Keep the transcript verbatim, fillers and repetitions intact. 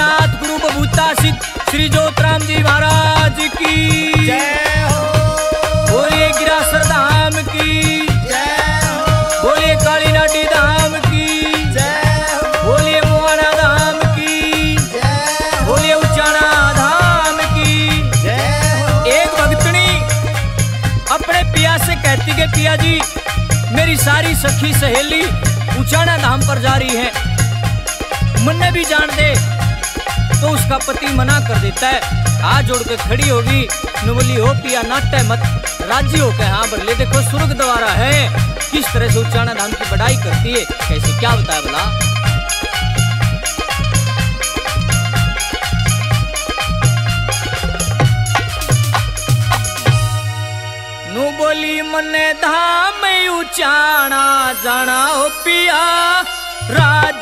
नाथ गुरु बभूता सिद्ध श्री ज्योतराम जी महाराज की जय हो। बोलिए गिरासर धाम की जय हो। बोलिए काली नाटी धाम की जय हो। बोलिए मुआना धाम की जय हो। बोलिए उचाना धाम की जय हो। एक भक्तनी अपने पिया से कहती के पिया जी मेरी सारी सखी सहेली उचाना धाम पर जा रही है, मन्ने भी जान दे। तो उसका पति मना कर देता है, हाथ जोड़ के खड़ी होगी, बोली हो पिया नाटे मत, राजी हो के हाँ बल्ले देखो स्वर्ग द्वारा है। किस तरह से उचाना धाम की बढ़ाई करती है, कैसे क्या बताया भला। नु बोली मने धाम उचाना जाना हो पिया राज